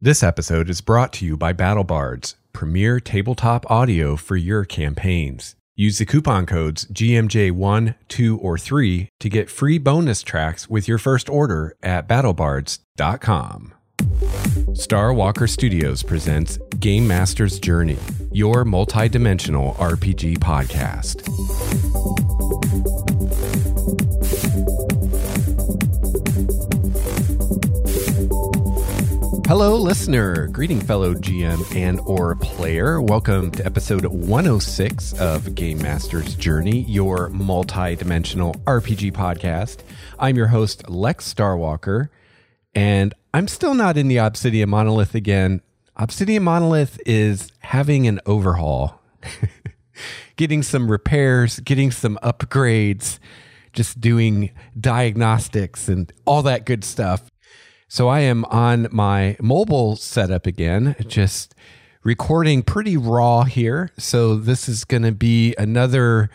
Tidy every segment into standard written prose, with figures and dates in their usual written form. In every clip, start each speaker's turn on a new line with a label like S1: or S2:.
S1: This episode is brought to you by BattleBards, premier tabletop audio for your campaigns. Use the coupon codes GMJ1, 2, or 3 to get free bonus tracks with your first order at battlebards.com. Star Walker Studios presents Game Master's Journey, your multi-dimensional RPG podcast. Hello, listener. Greeting, fellow GM and or player. Welcome to episode 106 of Game Master's Journey, your multi-dimensional RPG podcast. I'm your host, Lex Starwalker, and I'm still not in the Obsidian Monolith again. Obsidian Monolith is having an overhaul, getting some repairs, getting some upgrades, just doing diagnostics and all that good stuff. So I am on my mobile setup again, just recording pretty raw here. So this is going to be another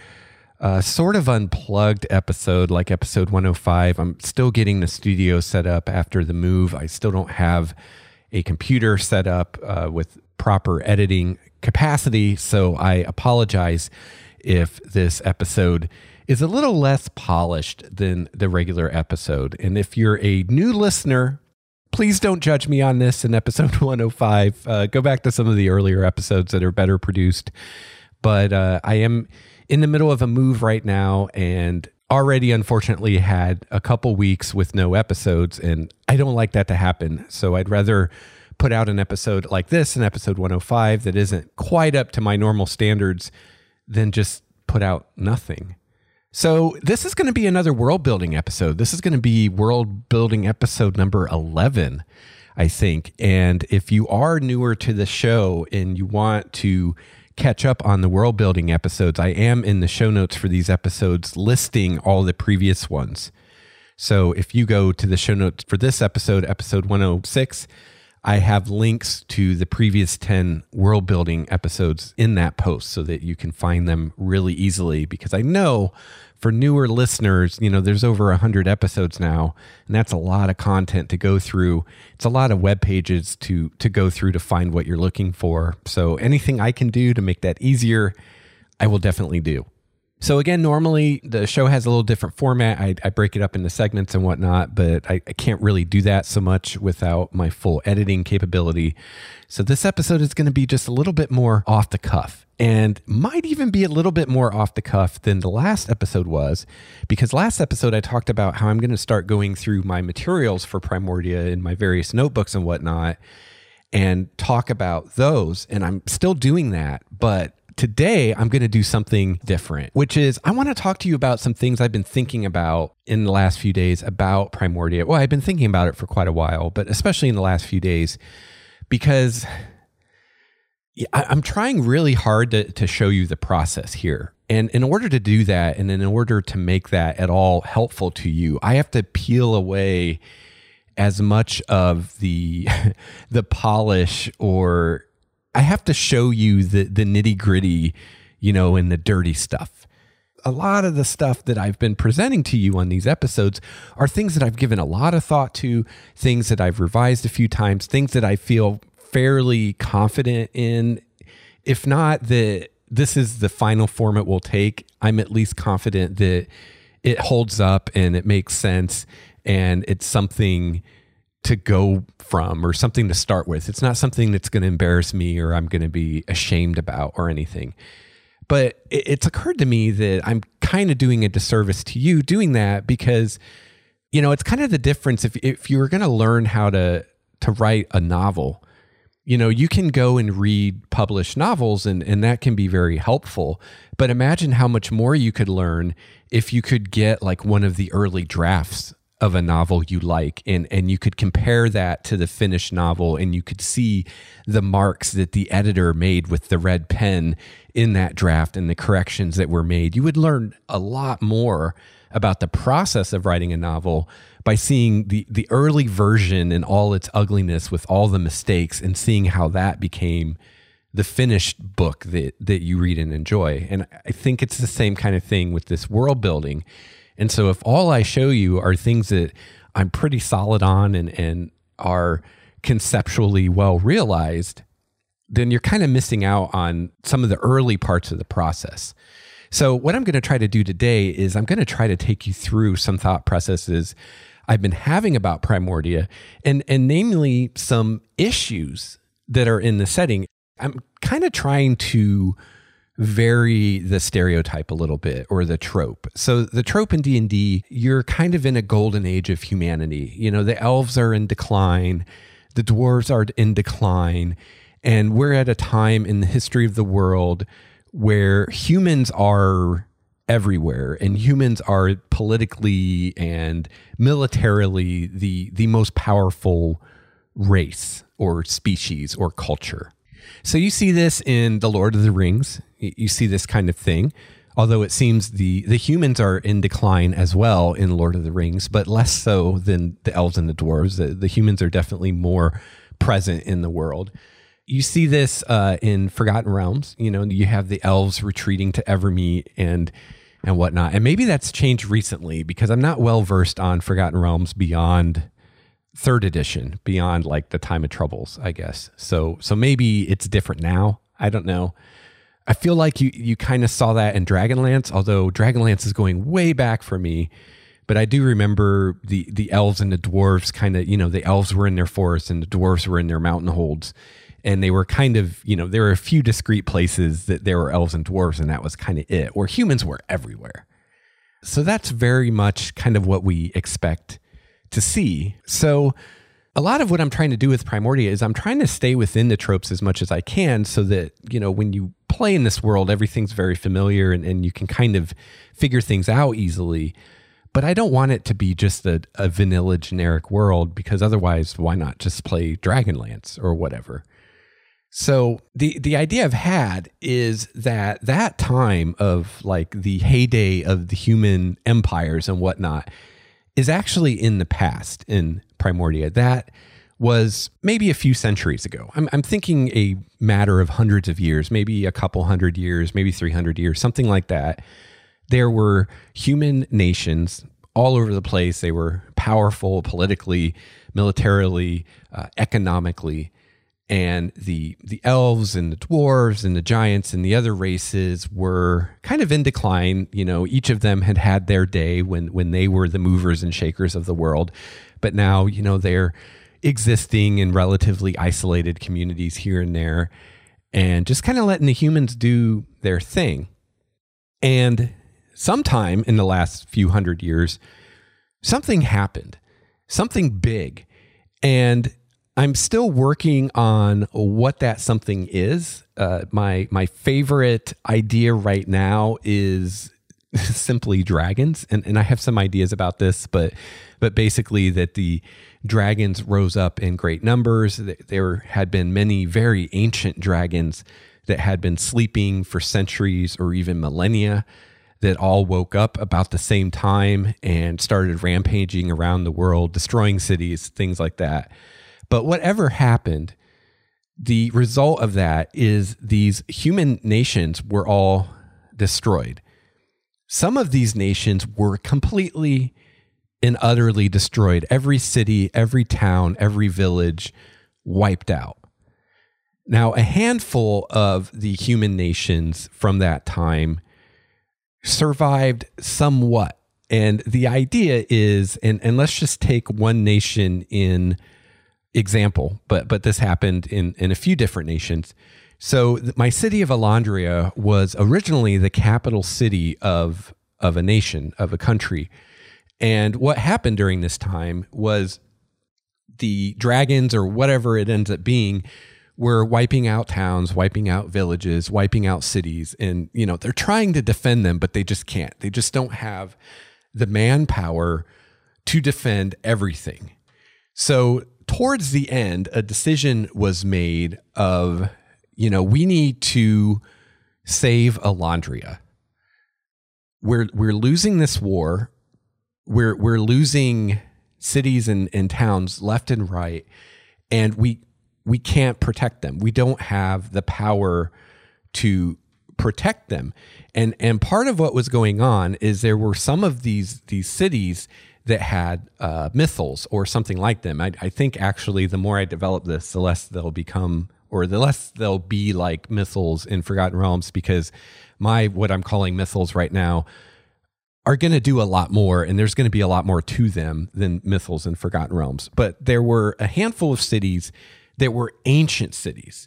S1: sort of unplugged episode, like episode 105. I'm still getting the studio set up after the move. I still don't have a computer set up with proper editing capacity. So I apologize if this episode is a little less polished than the regular episode. And if you're a new listener, please don't judge me on this in episode 105. Go back to some of the earlier episodes that are better produced. But I am in the middle of a move right now and already unfortunately had a couple weeks with no episodes, and I don't like that to happen. So I'd rather put out an episode like this, an episode 105, that isn't quite up to my normal standards than just put out nothing. So this is going to be another world building episode. This is going to be world building episode number 11, I think. And if you are newer to the show and you want to catch up on the world building episodes, I am in the show notes for these episodes listing all the previous ones. So if you go to the show notes for this episode, episode 106, I have links to the previous 10 world building episodes in that post so that you can find them really easily, because I know for newer listeners, there's over 100 episodes now, and that's a lot of content to go through. It's a lot of web pages to go through to find what you're looking for. So anything I can do to make that easier, I will definitely do. So again, normally the show has a little different format. I break it up into segments and whatnot, but I can't really do that so much without my full editing capability. So this episode is going to be just a little bit more off the cuff, and might even be a little bit more off the cuff than the last episode was, because last episode I talked about how I'm going to start going through my materials for Primordia in my various notebooks and whatnot and talk about those. And I'm still doing that, but today, I'm going to do something different, which is I want to talk to you about some things I've been thinking about in the last few days about Primordia. Well, I've been thinking about it for quite a while, but especially in the last few days, because I'm trying really hard to show you the process here. And in order to do that, and in order to make that at all helpful to you, I have to peel away as much of the polish, or I have to show you the nitty gritty, and the dirty stuff. A lot of the stuff that I've been presenting to you on these episodes are things that I've given a lot of thought to, things that I've revised a few times, things that I feel fairly confident in. If not that this is the final form it will take, I'm at least confident that it holds up and it makes sense and it's something to go from or something to start with. It's not something that's going to embarrass me or I'm going to be ashamed about or anything. But it's occurred to me that I'm kind of doing a disservice to you doing that, because, it's kind of the difference. If you were going to learn how to write a novel, you can go and read published novels and that can be very helpful. But imagine how much more you could learn if you could get like one of the early drafts of a novel you like, and you could compare that to the finished novel, and you could see the marks that the editor made with the red pen in that draft and the corrections that were made. You would learn a lot more about the process of writing a novel by seeing the early version in all its ugliness with all the mistakes, and seeing how that became the finished book that you read and enjoy. And I think it's the same kind of thing with this world building. And so if all I show you are things that I'm pretty solid on and are conceptually well realized, then you're kind of missing out on some of the early parts of the process. So what I'm going to try to do today is I'm going to try to take you through some thought processes I've been having about Primordia, and namely some issues that are in the setting. I'm kind of trying to vary the stereotype a little bit, or the trope. So the trope in D&D, you're kind of in a golden age of humanity. You know, the elves are in decline, the dwarves are in decline, and we're at a time in the history of the world where humans are everywhere, and humans are politically and militarily the most powerful race or species or culture. So you see this in The Lord of the Rings. You see this kind of thing, although it seems the humans are in decline as well in Lord of the Rings, but less so than the elves and the dwarves. The humans are definitely more present in the world. You see this in Forgotten Realms. You know, you have the elves retreating to Evermeet and whatnot. And maybe that's changed recently, because I'm not well versed on Forgotten Realms beyond 3rd edition, beyond like the Time of Troubles, I guess. So maybe it's different now. I don't know. I feel like you kind of saw that in Dragonlance, although Dragonlance is going way back for me. But I do remember the elves and the dwarves kind of, you know, the elves were in their forests and the dwarves were in their mountain holds. And they were kind of, you know, there were a few discrete places that there were elves and dwarves, and that was kind of it, where humans were everywhere. So that's very much kind of what we expect to see. So a lot of what I'm trying to do with Primordia is I'm trying to stay within the tropes as much as I can, so that, you know, when you play in this world, everything's very familiar and you can kind of figure things out easily. But I don't want it to be just a vanilla generic world, because otherwise, why not just play Dragonlance or whatever? So the idea I've had is that time of like the heyday of the human empires and whatnot is actually in the past in Primordia. That was maybe a few centuries ago. I'm thinking a matter of hundreds of years, maybe a couple hundred years, maybe 300 years, something like that. There were human nations all over the place. They were powerful politically, militarily, economically. And the elves and the dwarves and the giants and the other races were kind of in decline. You know, each of them had their day when they were the movers and shakers of the world. But now, you know, they're existing in relatively isolated communities here and there, and just kind of letting the humans do their thing. And sometime in the last few hundred years, something happened, something big. And I'm still working on what that something is. My favorite idea right now is simply dragons. And I have some ideas about this, but basically that the dragons rose up in great numbers. There had been many very ancient dragons that had been sleeping for centuries or even millennia, that all woke up about the same time and started rampaging around the world, destroying cities, things like that. But whatever happened, the result of that is these human nations were all destroyed. Some of these nations were completely and utterly destroyed. Every city, every town, every village wiped out. Now, a handful of the human nations from that time survived somewhat. And the idea is, and let's just take one nation in example, but this happened in a few different nations. So my city of Alandria was originally the capital city of a nation, of a country. And what happened during this time was the dragons, or whatever it ends up being, were wiping out towns, wiping out villages, wiping out cities. And, you know, they're trying to defend them, but they just can't. They just don't have the manpower to defend everything. So towards the end, a decision was made of, you know, we need to save Alandria. We're losing this war. We're losing cities and towns left and right, and we can't protect them. We don't have the power to protect them. And part of what was going on is there were some of these cities that had mythals or something like them. I think actually the more I develop this, the less they'll become, or the less they'll be like mythals in Forgotten Realms, because what I'm calling mythals right now are going to do a lot more, and there's going to be a lot more to them than mythals in Forgotten Realms. But there were a handful of cities that were ancient cities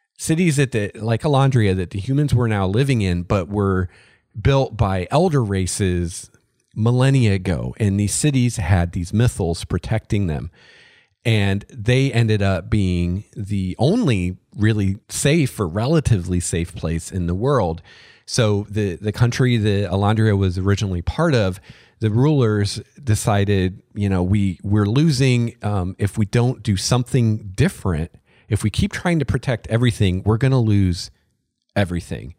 S1: that like Elandria, that the humans were now living in, but were built by elder races millennia ago. And these cities had these mythals protecting them. And they ended up being the only really safe or relatively safe place in the world. So the country that Elandria was originally part of, the rulers decided, we're losing if we don't do something different. If we keep trying to protect everything, we're going to lose everything.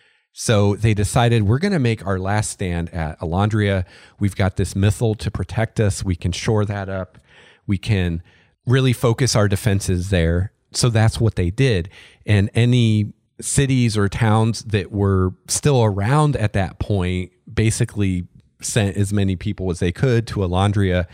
S1: So they decided, we're going to make our last stand at Elandria. We've got this mythal to protect us. We can shore that up. We can really focus our defenses there. So that's what they did. And any cities or towns that were still around at that point basically sent as many people as they could to Elandria.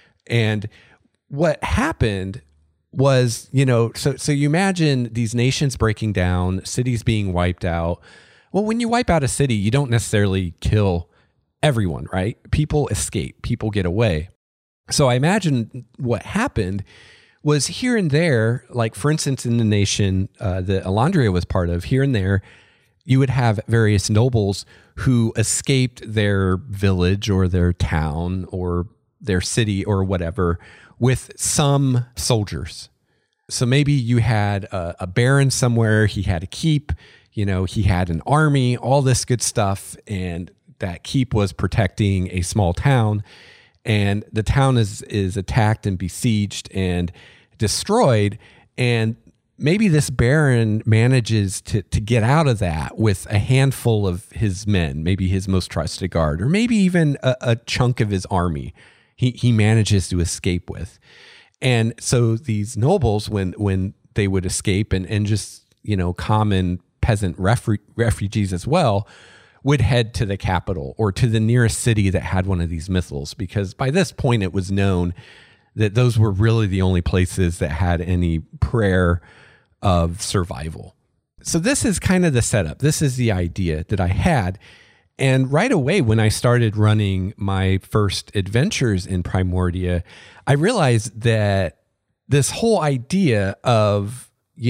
S1: And what happened was, so you imagine these nations breaking down, cities being wiped out. Well, when you wipe out a city, you don't necessarily kill everyone, right? People escape, people get away. So I imagine what happened was here and there, like for instance, in the nation that Elandria was part of, here and there, you would have various nobles who escaped their village or their town or their city or whatever with some soldiers. So maybe you had a baron somewhere, he had a keep, he had an army, all this good stuff, and that keep was protecting a small town, and the town is attacked and besieged and destroyed, and maybe this baron manages to get out of that with a handful of his men, maybe his most trusted guard, or maybe even a chunk of his army he manages to escape with. And so these nobles, when they would escape and just, common peasant refugees as well, would head to the capital or to the nearest city that had one of these mythals, because by this point it was known that those were really the only places that had any prayer of survival. So this is kind of the setup. This is the idea that I had. And right away, when I started running my first adventures in Primordia, I realized that this whole idea of,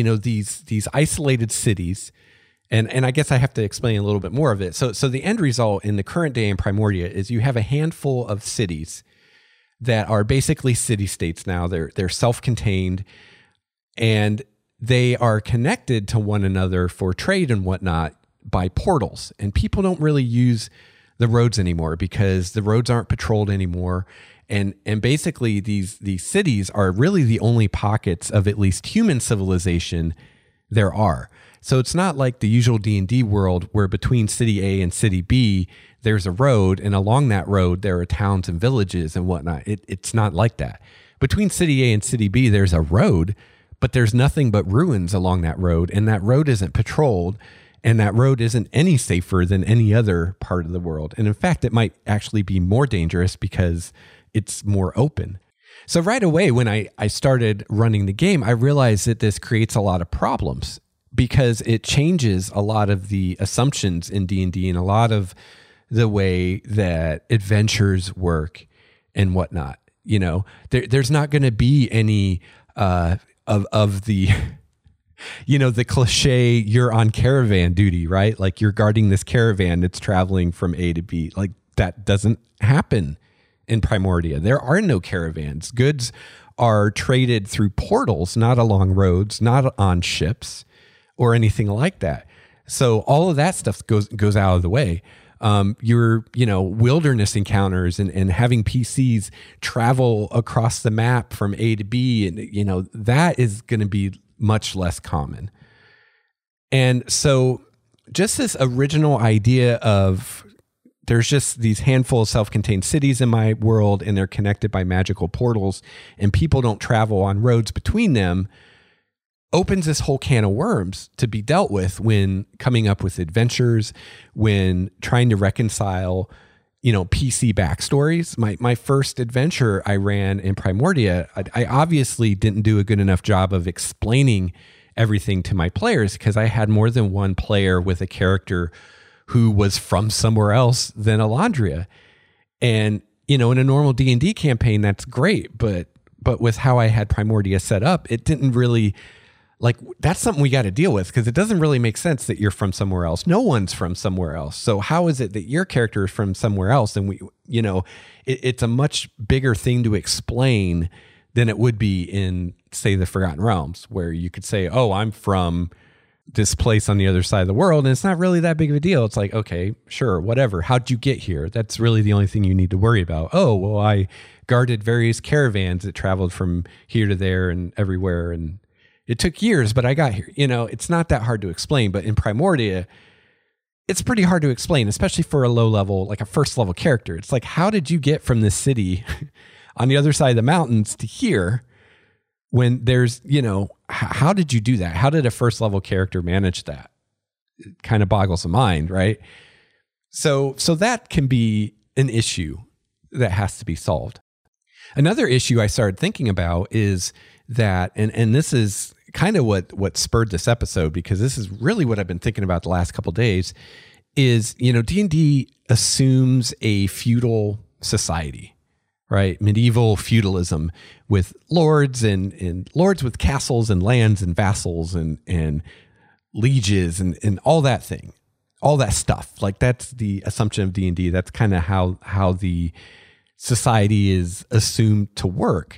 S1: these isolated cities, and I guess I have to explain a little bit more of it. So the end result in the current day in Primordia is you have a handful of cities that are basically city-states now. They're self-contained, and they are connected to one another for trade and whatnot by portals. And people don't really use the roads anymore because the roads aren't patrolled anymore. And basically these cities are really the only pockets of at least human civilization there are. So it's not like the usual D&D world where between city A and city B, there's a road, and along that road, there are towns and villages and whatnot. It's not like that. Between city A and city B, there's a road, but there's nothing but ruins along that road, and that road isn't patrolled, and that road isn't any safer than any other part of the world. And in fact, it might actually be more dangerous because it's more open. So right away, when I started running the game, I realized that this creates a lot of problems because it changes a lot of the assumptions in D&D and a lot of the way that adventures work and whatnot. There's not going to be any of the... the cliche, you're on caravan duty, right? Like you're guarding this caravan that's traveling from A to B. Like that doesn't happen in Primordia. There are no caravans. Goods are traded through portals, not along roads, not on ships or anything like that. So all of that stuff goes out of the way. Your wilderness encounters and having PCs travel across the map from A to B, and that is going to be much less common. And so just this original idea of there's just these handful of self-contained cities in my world, and they're connected by magical portals, and people don't travel on roads between them, opens this whole can of worms to be dealt with when coming up with adventures, when trying to reconcile PC backstories. My first adventure I ran in Primordia, I obviously didn't do a good enough job of explaining everything to my players because I had more than one player with a character who was from somewhere else than Elandria. And, in a normal D&D campaign, that's great. But with how I had Primordia set up, it didn't really... that's something we got to deal with because it doesn't really make sense that you're from somewhere else. No one's from somewhere else. So how is it that your character is from somewhere else? And it's a much bigger thing to explain than it would be in, say, the Forgotten Realms, where you could say, oh, I'm from this place on the other side of the world. And it's not really that big of a deal. It's like, okay, sure, whatever. How'd you get here? That's really the only thing you need to worry about. Oh, well, I guarded various caravans that traveled from here to there and everywhere. And it took years, but I got here. It's not that hard to explain. But in Primordia, it's pretty hard to explain, especially for a low level, like a first level character. It's like, how did you get from this city on the other side of the mountains to here when there's, how did you do that? How did a first level character manage that? It kind of boggles the mind, right? So that can be an issue that has to be solved. Another issue I started thinking about is that, and this is kind of what spurred this episode, because this is really what I've been thinking about the last couple of days, is, D&D assumes a feudal society, right? Medieval feudalism with lords and lords with castles and lands and vassals and lieges and all that thing, all that stuff. Like, that's the assumption of D&D. That's kind of how the society is assumed to work.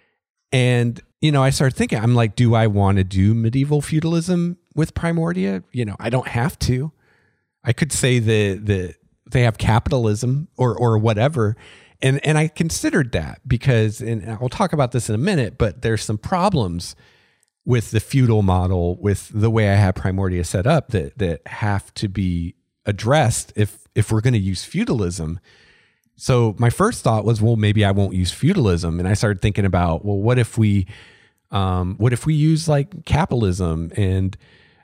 S1: And, I started thinking, I'm like, do I want to do medieval feudalism with Primordia? I don't have to. I could say that they have capitalism or whatever. And I considered that because, and I'll talk about this in a minute, but there's some problems with the feudal model, with the way I have Primordia set up that have to be addressed if we're going to use feudalism. So my first thought was, well, maybe I won't use feudalism. And I started thinking about, well, what if we use like capitalism and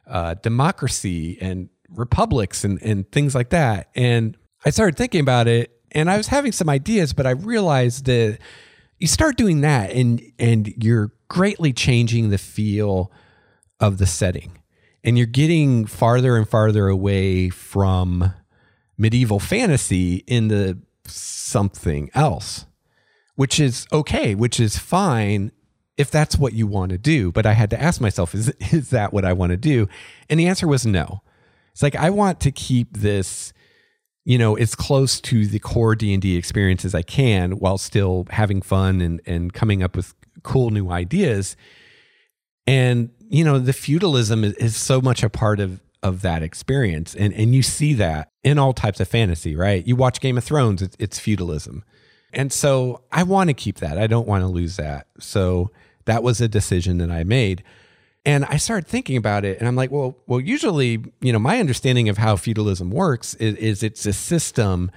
S1: democracy and republics and things like that? And I started thinking about it, and I was having some ideas, but I realized that you start doing that and you're greatly changing the feel of the setting, and you're getting farther and farther away from medieval fantasy into something else, which is okay, which is fine if that's what you want to do. But I had to ask myself, is that what I want to do? And the answer was no. It's like, I want to keep this, as close to the core D&D experience as I can, while still having fun and coming up with cool new ideas. And, the feudalism is so much a part of that experience. And you see that in all types of fantasy, right? You watch Game of Thrones, it's feudalism. And so I want to keep that. I don't want to lose that. So that was a decision that I made. And I started thinking about it, and I'm like, well, usually, my understanding of how feudalism works is it's a system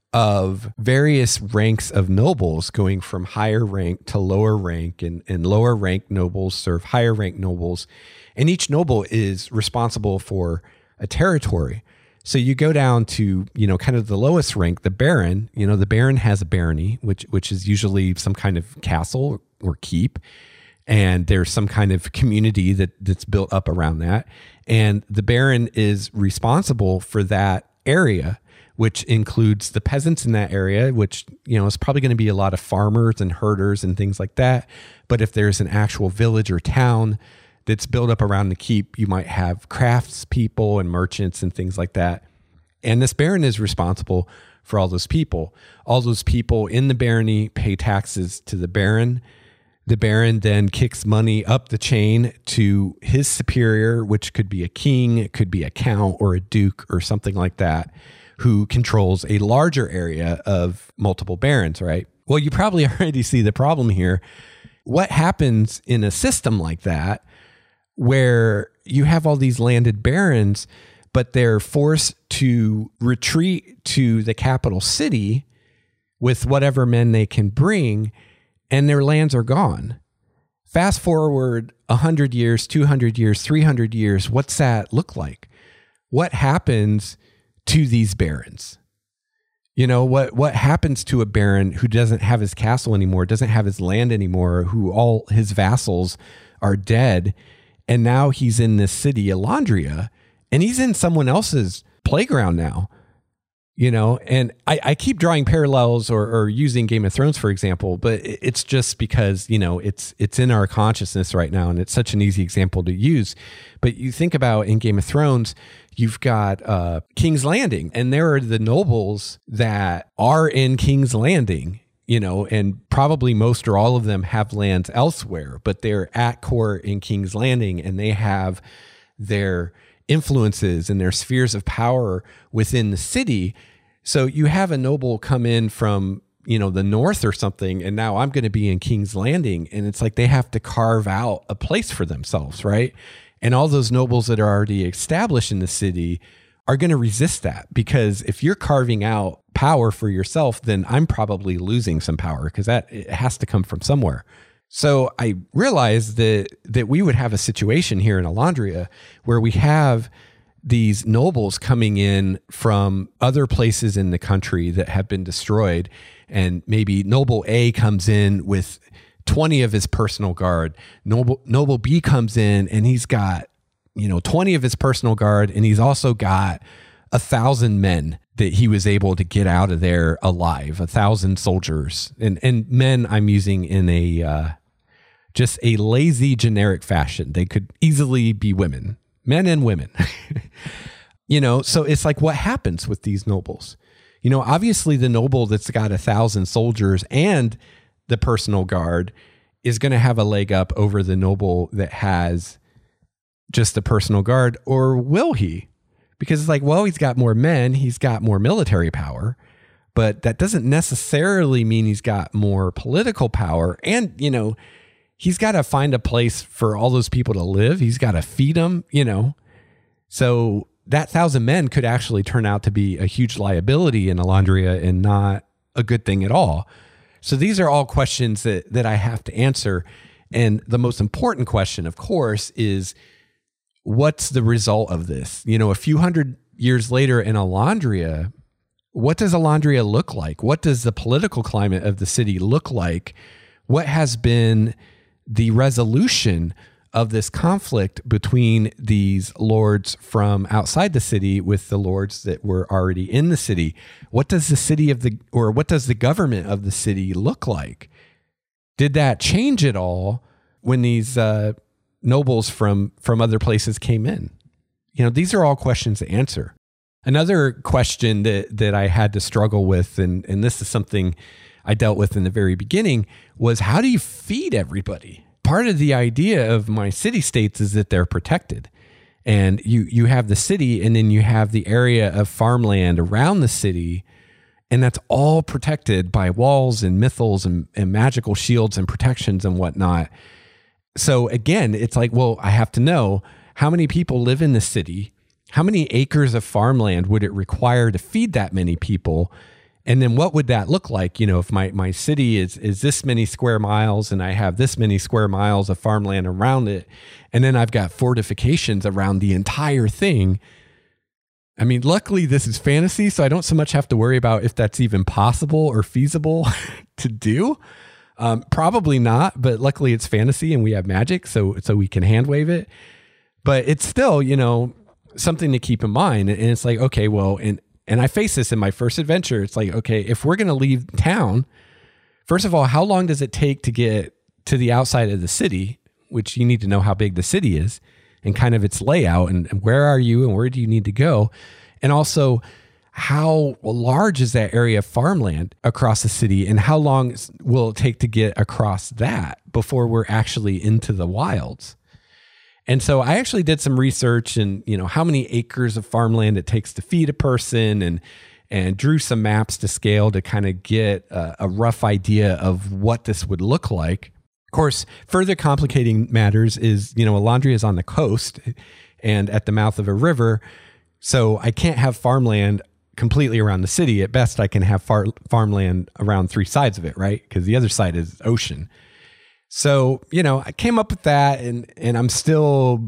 S1: of various ranks of nobles going from higher rank to lower rank, and lower rank nobles serve higher rank nobles. And each noble is responsible for a territory. So you go down to, kind of the lowest rank, the Baron. The Baron has a barony, which is usually some kind of castle or keep. And there's some kind of community that's built up around that. And the Baron is responsible for that area, which includes the peasants in that area, which, is probably going to be a lot of farmers and herders and things like that. But if there's an actual village or town that's built up around the keep, you might have craftspeople and merchants and things like that. And this Baron is responsible for all those people. All those people in the barony pay taxes to the Baron. The Baron then kicks money up the chain to his superior, which could be a king, it could be a count or a duke or something like that, who controls a larger area of multiple barons, right? Well, you probably already see the problem here. What happens in a system like that, where you have all these landed barons, but they're forced to retreat to the capital city with whatever men they can bring, and their lands are gone. Fast forward 100 years, 200 years, 300 years, what's that look like? What happens to these barons? What happens to a baron who doesn't have his castle anymore, doesn't have his land anymore, who all his vassals are dead, and now he's in this city, Elandria, and he's in someone else's playground now. And I keep drawing parallels or using Game of Thrones, for example, but it's just because, it's in our consciousness right now, and it's such an easy example to use. But you think about in Game of Thrones, you've got King's Landing, and there are the nobles that are in King's Landing, and probably most or all of them have lands elsewhere, but they're at court in King's Landing, and they have their influences and their spheres of power within the city. So you have a noble come in from, the north or something, and now I'm going to be in King's Landing. And it's like they have to carve out a place for themselves, right? And all those nobles that are already established in the city are going to resist that, because if you're carving out power for yourself, then I'm probably losing some power, because it has to come from somewhere. So I realized that we would have a situation here in Elandria where we have these nobles coming in from other places in the country that have been destroyed. And maybe Noble A comes in with 20 of his personal guard. Noble B comes in and he's got, 20 of his personal guard. And he's also got 1,000 men that he was able to get out of there alive, 1,000 soldiers. And men I'm using in just a lazy generic fashion. They could easily be women, men and women. So it's like, what happens with these nobles? Obviously the noble that's got 1,000 soldiers and the personal guard is going to have a leg up over the noble that has just the personal guard, or will he? Because it's like, well, he's got more men, he's got more military power, but that doesn't necessarily mean he's got more political power. And, he's got to find a place for all those people to live. He's got to feed them, So that 1,000 men could actually turn out to be a huge liability in Elandria and not a good thing at all. So these are all questions that I have to answer. And the most important question, of course, is what's the result of this? A few hundred years later in Elandria, what does Elandria look like? What does the political climate of the city look like? What has been the resolution of this conflict between these lords from outside the city with the lords that were already in the city? What does what does the government of the city look like? Did that change at all when these nobles from other places came in? These are all questions to answer. Another question that I had to struggle with, and this is something I dealt with in the very beginning, was how do you feed everybody? Part of the idea of my city-states is that they're protected. And you have the city, and then you have the area of farmland around the city, and that's all protected by walls and mythals and magical shields and protections and whatnot. So again, it's like, well, I have to know how many people live in the city, how many acres of farmland would it require to feed that many people? And then what would that look like? If my city is this many square miles and I have this many square miles of farmland around it, and then I've got fortifications around the entire thing. I mean, luckily this is fantasy, so I don't so much have to worry about if that's even possible or feasible to do. Probably not, but luckily it's fantasy and we have magic, so we can hand wave it. But it's still, something to keep in mind. And it's like, okay, well, and I faced this in my first adventure. It's like, okay, if we're going to leave town, first of all, how long does it take to get to the outside of the city, which you need to know how big the city is and kind of its layout and where are you and where do you need to go? And also, how large is that area of farmland across the city, and how long will it take to get across that before we're actually into the wilds? And so I actually did some research and, how many acres of farmland it takes to feed a person, and drew some maps to scale to kind of get a rough idea of what this would look like. Of course, further complicating matters is, Elandria is on the coast and at the mouth of a river. So I can't have farmland completely around the city. At best, I can have farmland around 3 sides of it, right? Because the other side is ocean. So, I came up with that and I'm still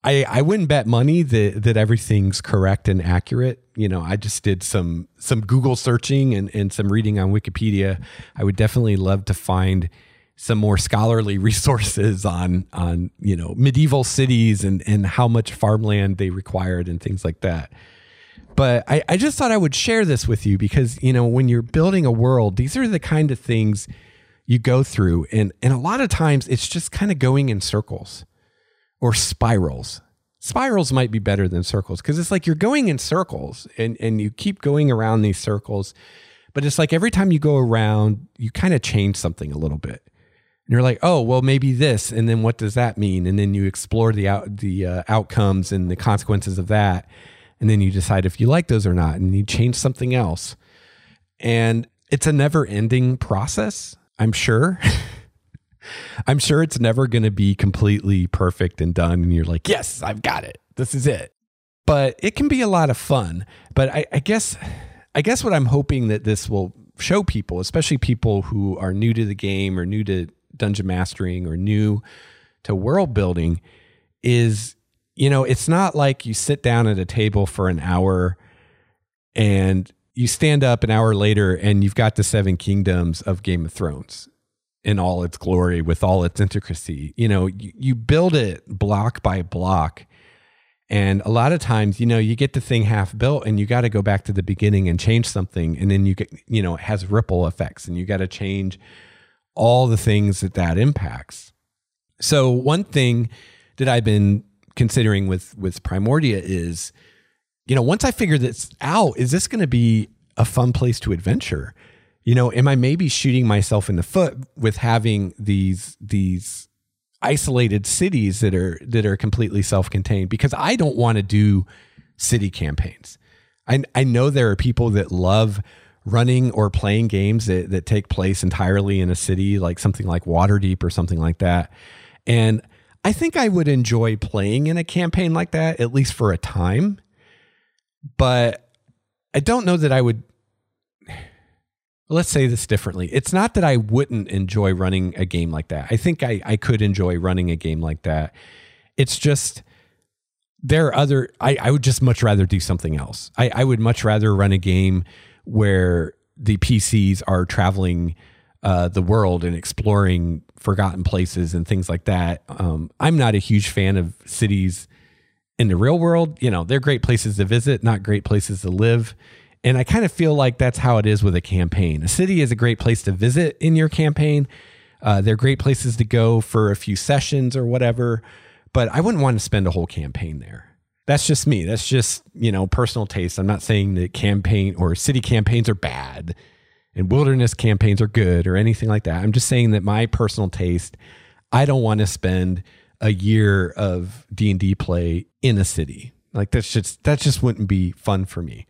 S1: I wouldn't bet money that everything's correct and accurate. I just did some Google searching and some reading on Wikipedia. I would definitely love to find some more scholarly resources on medieval cities and how much farmland they required and things like that. But I just thought I would share this with you because, when you're building a world, these are the kind of things you go through. And a lot of times it's just kind of going in circles. Or spirals. Spirals might be better than circles because it's like you're going in circles and you keep going around these circles. But it's like every time you go around, you kind of change something a little bit. And you're like, oh, well, maybe this. And then what does that mean? And then you explore the outcomes and the consequences of that. And then you decide if you like those or not. And you change something else. And it's a never ending process, I'm sure. I'm sure it's never going to be completely perfect and done. And you're like, yes, I've got it. This is it. But it can be a lot of fun. But I guess what I'm hoping that this will show people, especially people who are new to the game or new to dungeon mastering or new to world building, is, it's not like you sit down at a table for an hour and you stand up an hour later and you've got the 7 kingdoms of Game of Thrones in all its glory with all its intricacy. You build it block by block. And a lot of times, you get the thing half built and you got to go back to the beginning and change something. And then you get, it has ripple effects and you got to change all the things that impacts. So one thing that I've been considering with Primordia is, once I figure this out, is this going to be a fun place to adventure? Am I maybe shooting myself in the foot with having these isolated cities that are completely self-contained? Because I don't want to do city campaigns. I know there are people that love running or playing games that take place entirely in a city, like something like Waterdeep or something like that. And I think I would enjoy playing in a campaign like that, at least for a time. But I don't know that I would. Let's say this differently. It's not that I wouldn't enjoy running a game like that. I think I could enjoy running a game like that. It's just there are other. I would just much rather do something else. I would much rather run a game where the PCs are traveling the world and exploring forgotten places and things like that. I'm not a huge fan of cities in the real world. They're great places to visit, not great places to live. And I kind of feel like that's how it is with a campaign. A city is a great place to visit in your campaign. They're great places to go for a few sessions or whatever, but I wouldn't want to spend a whole campaign there. That's just me. That's just, personal taste. I'm not saying that campaign or city campaigns are bad and wilderness campaigns are good or anything like that. I'm just saying that my personal taste, I don't want to spend a year of D&D play in a city. Like that just wouldn't be fun for me.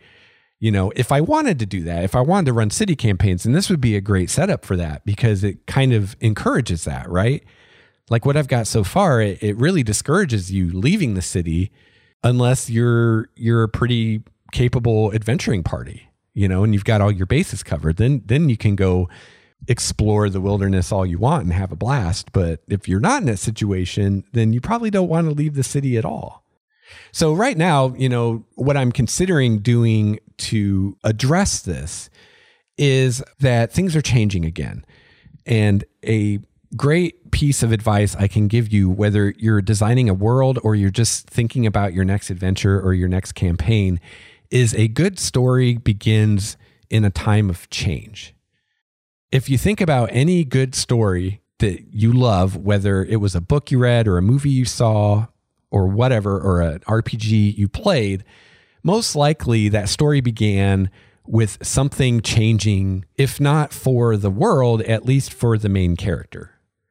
S1: If I wanted to do that, if I wanted to run city campaigns, then this would be a great setup for that because it kind of encourages that, right? Like what I've got so far, it really discourages you leaving the city unless you're a pretty capable adventuring party, and you've got all your bases covered. Then you can go explore the wilderness all you want and have a blast. But if you're not in that situation, then you probably don't want to leave the city at all. So right now, what I'm considering doing to address this is that things are changing again. And a great piece of advice I can give you, whether you're designing a world or you're just thinking about your next adventure or your next campaign, is a good story begins in a time of change. If you think about any good story that you love, whether it was a book you read or a movie you saw or whatever, or an RPG you played, most likely that story began with something changing, if not for the world, at least for the main character.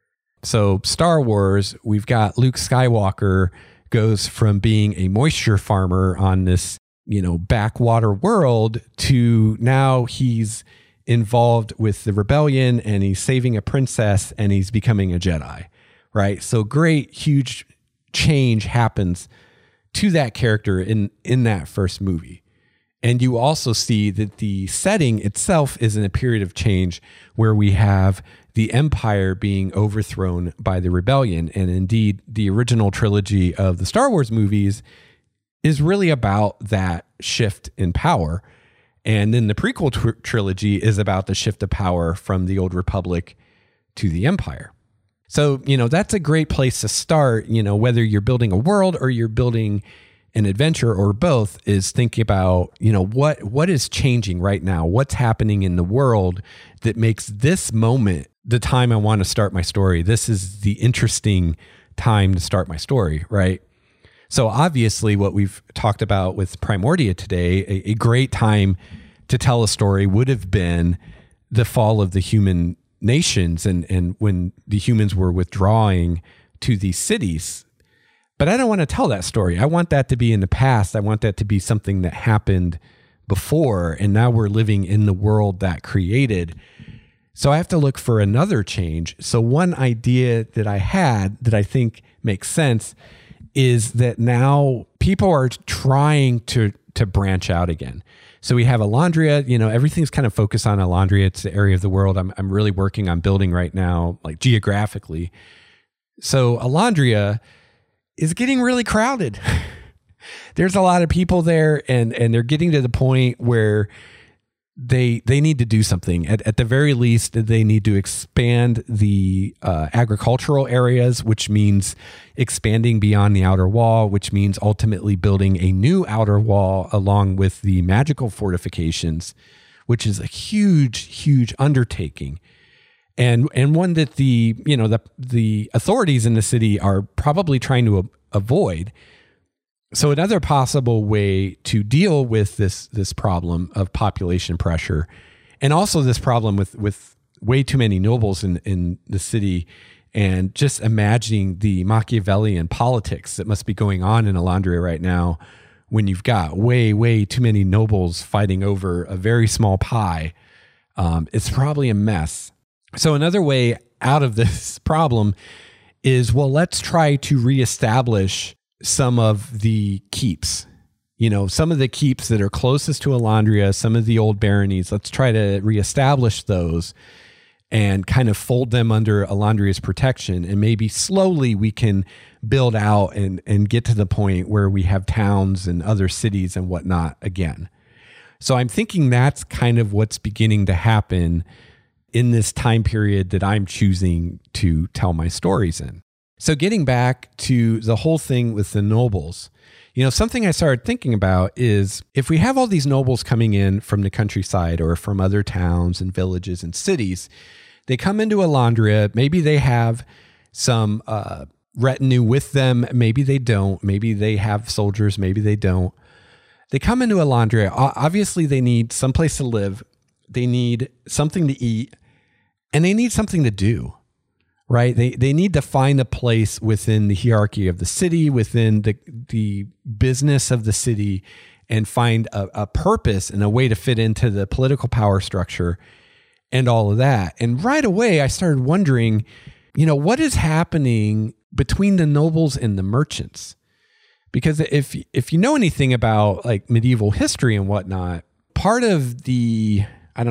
S1: So Star Wars, we've got Luke Skywalker goes from being a moisture farmer on this, backwater world to now he's involved with the rebellion and he's saving a princess and he's becoming a Jedi, right? So great, huge change happens to that character in that first movie. And you also see that the setting itself is in a period of change where we have the empire being overthrown by the rebellion. And indeed, the original trilogy of the Star Wars movies is really about that shift in power. And then the prequel trilogy is about the shift of power from the Old Republic to the Empire. So, that's a great place to start, whether you're building a world or you're building an adventure or both, is thinking about, what is changing right now? What's happening in the world that makes this moment the time I want to start my story? This is the interesting time to start my story, right? So obviously what we've talked about with Primordia today, a great time to tell a story would have been the fall of the human nations and when the humans were withdrawing to these cities. But I don't want to tell that story. I want that to be in the past. I want that to be something that happened before, and now we're living in the world that created. So I have to look for another change. So one idea that I had that I think makes sense is that now people are trying to branch out again. So we have Alondria, everything's kind of focused on Alondria. It's the area of the world I'm really working on building right now, like geographically. So Alondria is getting really crowded. There's a lot of people there, and they're getting to the point where they need to do something. At the very least, they need to expand the agricultural areas, which means expanding beyond the outer wall, which means ultimately building a new outer wall along with the magical fortifications, which is a huge, huge undertaking. And one that the authorities in the city are probably trying to avoid. So another possible way to deal with this problem of population pressure, and also this problem with way too many nobles in the city, and just imagining the Machiavellian politics that must be going on in Alondria right now, when you've got way too many nobles fighting over a very small pie, it's probably a mess. So another way out of this problem is, let's try to reestablish some of the keeps, some of the keeps that are closest to Alondria, some of the old baronies. Let's try to reestablish those and kind of fold them under Alondria's protection. And maybe slowly we can build out and get to the point where we have towns and other cities and whatnot again. So I'm thinking that's kind of what's beginning to happen in this time period that I'm choosing to tell my stories in. So getting back to the whole thing with the nobles, something I started thinking about is, if we have all these nobles coming in from the countryside or from other towns and villages and cities, they come into Alondria, maybe they have some retinue with them, maybe they don't, maybe they have soldiers, maybe they don't. They come into Alondria, obviously they need someplace to live, they need something to eat, and they need something to do. Right? They need to find a place within the hierarchy of the city, within the business of the city, and find a purpose and a way to fit into the political power structure and all of that. And right away, I started wondering, what is happening between the nobles and the merchants? Because if you know anything about like medieval history and whatnot, part of the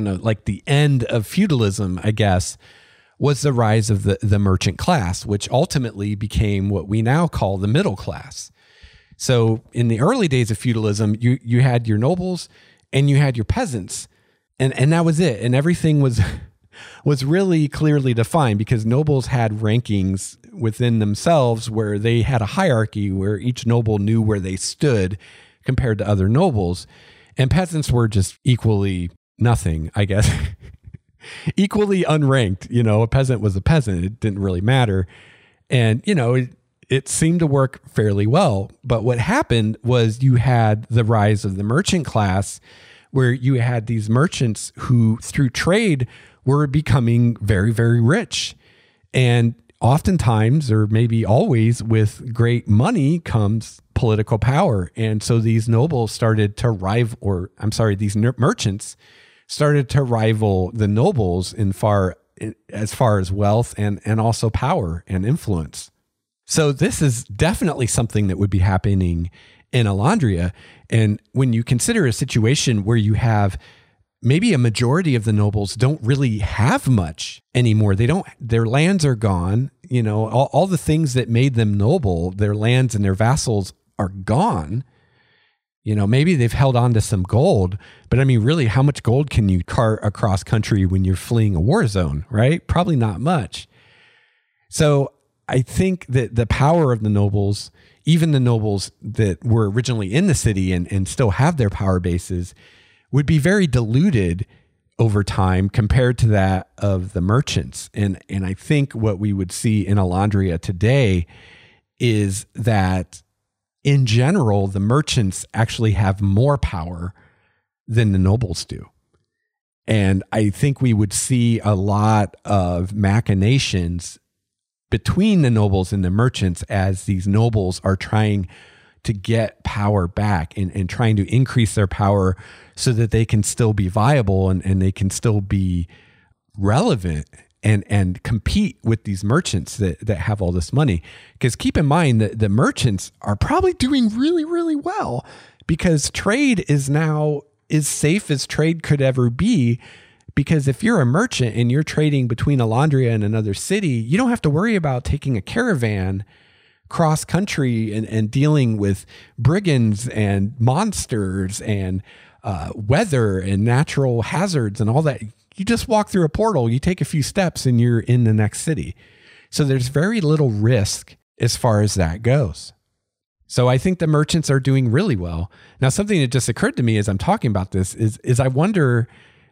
S1: end of feudalism, I guess, was the rise of the merchant class, which ultimately became what we now call the middle class. So in the early days of feudalism, you had your nobles and you had your peasants, and that was it. And everything was really clearly defined, because nobles had rankings within themselves where they had a hierarchy where each noble knew where they stood compared to other nobles, and peasants were just equally nothing, I guess. Equally unranked. A peasant was a peasant. It didn't really matter. And, it seemed to work fairly well. But what happened was you had the rise of the merchant class, where you had these merchants who, through trade, were becoming very, very rich. And oftentimes, or maybe always, with great money comes political power. And so these nobles started to these merchants started to rival the nobles as far as wealth and also power and influence. So this is definitely something that would be happening in Alondria. And when you consider a situation where you have maybe a majority of the nobles don't really have much anymore. Their lands are gone. All the things that made them noble, their lands and their vassals are gone. Maybe they've held on to some gold, but I mean, really, how much gold can you cart across country when you're fleeing a war zone, right? Probably not much. So I think that the power of the nobles, even the nobles that were originally in the city and still have their power bases, would be very diluted over time compared to that of the merchants. And I think what we would see in Elandria today is that in general, the merchants actually have more power than the nobles do. And I think we would see a lot of machinations between the nobles and the merchants as these nobles are trying to get power back and trying to increase their power so that they can still be viable and they can still be relevant and compete with these merchants that have all this money. Because keep in mind that the merchants are probably doing really, really well because trade is now as safe as trade could ever be. Because if you're a merchant and you're trading between Elandria and another city, you don't have to worry about taking a caravan cross country and dealing with brigands and monsters and weather and natural hazards and all that. You just walk through a portal, you take a few steps and you're in the next city. So there's very little risk as far as that goes. So I think the merchants are doing really well. Now, something that just occurred to me as I'm talking about this is I wonder,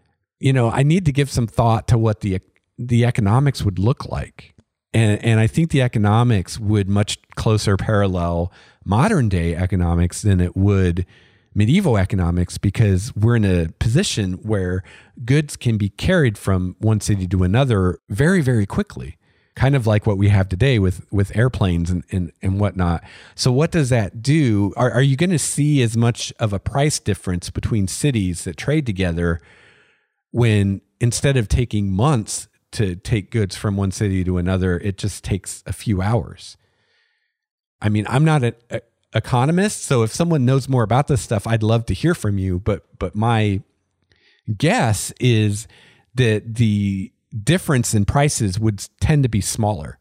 S1: I need to give some thought to what the economics would look like. And I think the economics would much closer parallel modern day economics than it would medieval economics, because we're in a position where goods can be carried from one city to another very, very quickly, kind of like what we have today with airplanes and whatnot. So what does that do? Are you going to see as much of a price difference between cities that trade together when instead of taking months to take goods from one city to another, it just takes a few hours? I mean, I'm not an economist, so if someone knows more about this stuff, I'd love to hear from you. But my guess is that the difference in prices would tend to be smaller.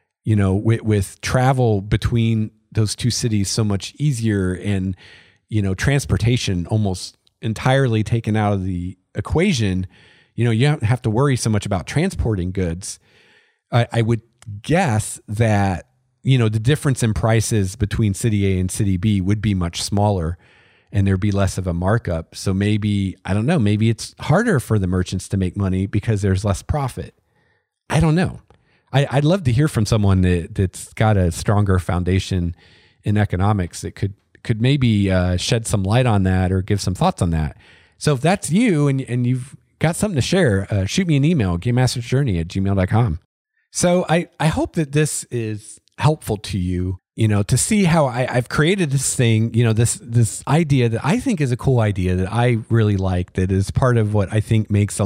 S1: With travel between those two cities so much easier, and transportation almost entirely taken out of the equation. You don't have to worry so much about transporting goods. I would guess that the difference in prices between city A and city B would be much smaller and there'd be less of a markup. So maybe, I don't know, maybe it's harder for the merchants to make money because there's less profit. I don't know. I'd love to hear from someone that's got a stronger foundation in economics that could maybe shed some light on that or give some thoughts on that. So if that's you and you've got something to share, shoot me an email, gamemastersjourney@gmail.com. So I hope that this is helpful to you, to see how I've created this thing, this idea that I think is a cool idea that I really like, that is part of what I think makes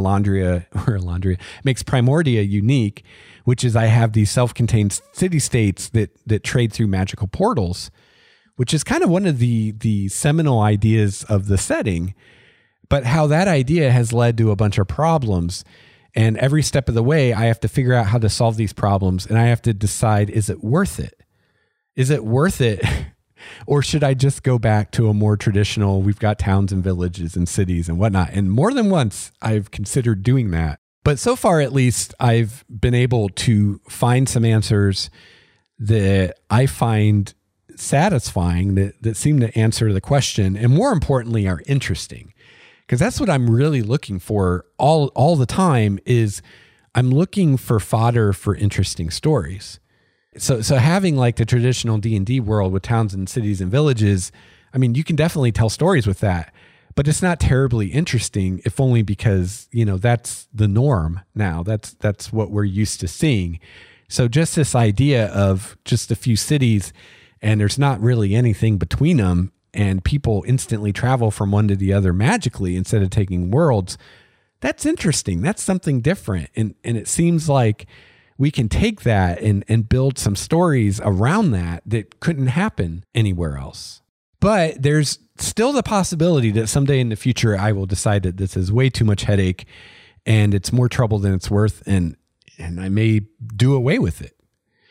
S1: makes Primordia unique, which is I have these self-contained city-states that trade through magical portals, which is kind of one of the seminal ideas of the setting, but how that idea has led to a bunch of problems. And every step of the way, I have to figure out how to solve these problems. And I have to decide, is it worth it? Is it worth it? Or should I just go back to a more traditional, we've got towns and villages and cities and whatnot? And more than once, I've considered doing that. But so far, at least, I've been able to find some answers that I find satisfying, that seem to answer the question, and more importantly, are interesting. Because that's what I'm really looking for all the time, is I'm looking for fodder for interesting stories. So having like the traditional D&D world with towns and cities and villages, I mean, you can definitely tell stories with that, but it's not terribly interesting, if only because, that's the norm now. That's what we're used to seeing. So just this idea of just a few cities and there's not really anything between them, and people instantly travel from one to the other magically instead of taking worlds, that's interesting. That's something different. And it seems like we can take that and build some stories around that couldn't happen anywhere else. But there's still the possibility that someday in the future, I will decide that this is way too much headache and it's more trouble than it's worth. And I may do away with it.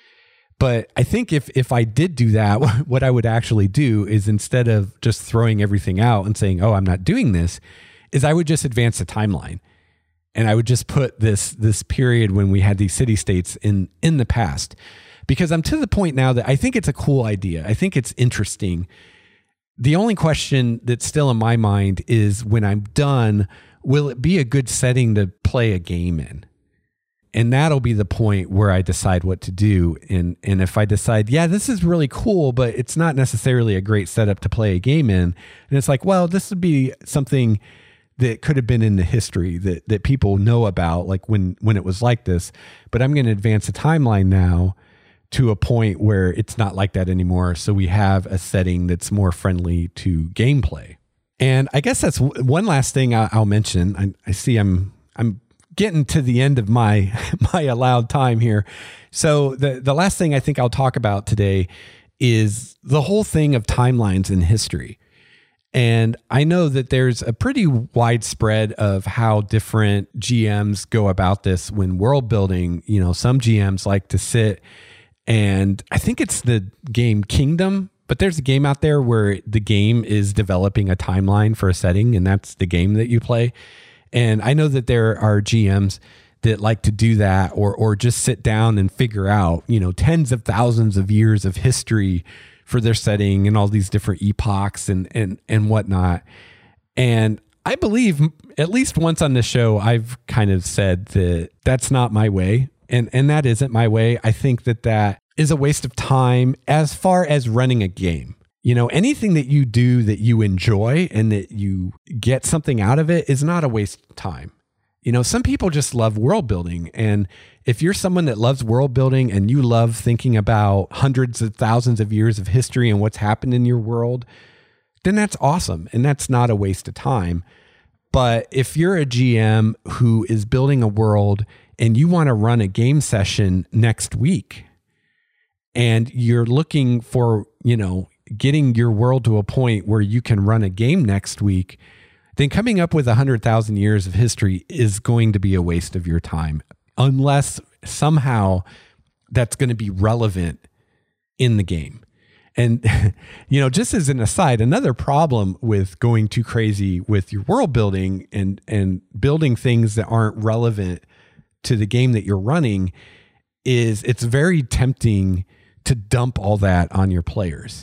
S1: But I think if I did do that, what I would actually do is, instead of just throwing everything out and saying, oh, I'm not doing this, is I would just advance the timeline. And I would just put this period when we had these city states in the past, because I'm to the point now that I think it's a cool idea. I think it's interesting. The only question that's still in my mind is, when I'm done, will it be a good setting to play a game in? And that'll be the point where I decide what to do. And if I decide, yeah, this is really cool, but it's not necessarily a great setup to play a game in, and it's like, well, this would be something that could have been in the history that people know about, like when it was like this. But I'm going to advance the timeline now to a point where it's not like that anymore. So we have a setting that's more friendly to gameplay. And I guess that's one last thing I'll mention. I see I'm getting to the end of my allowed time here. So the last thing I think I'll talk about today is the whole thing of timelines in history. And I know that there's a pretty wide spread of how different GMs go about this when world building. You know, some GMs like to sit, and I think it's the game Kingdom, but there's a game out there where the game is developing a timeline for a setting, and that's the game that you play. And I know that there are GMs that like to do that, or just sit down and figure out, you know, tens of thousands of years of history for their setting and all these different epochs and whatnot. And I believe at least once on the show, I've kind of said that that's not my way. And that isn't my way. I think that is a waste of time as far as running a game. You know, anything that you do that you enjoy and that you get something out of it is not a waste of time. You know, some people just love world building. And if you're someone that loves world building and you love thinking about hundreds of thousands of years of history and what's happened in your world, then that's awesome. And that's not a waste of time. But if you're a GM who is building a world and you want to run a game session next week, and you're looking for, you know, getting your world to a point where you can run a game next week, then coming up with 100,000 years of history is going to be a waste of your time, unless somehow that's going to be relevant in the game. And, you know, just as an aside, another problem with going too crazy with your world building and building things that aren't relevant to the game that you're running is it's very tempting to dump all that on your players.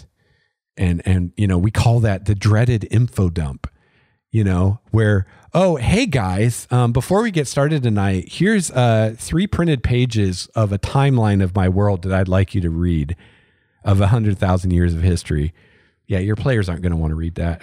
S1: And you know, we call that the dreaded info dump, you know, where, oh, hey guys, before we get started tonight, here's 3 printed pages of a timeline of my world that I'd like you to read, of 100,000 years of history. Yeah, your players aren't going to want to read that.